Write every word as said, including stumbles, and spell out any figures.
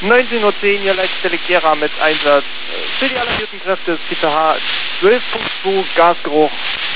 neunzehn Uhr zehn, hier Leitstelle Gera mit Einsatz für die alarmierten Kräfte des T K H zwölf Punkt zwei Gasgeruch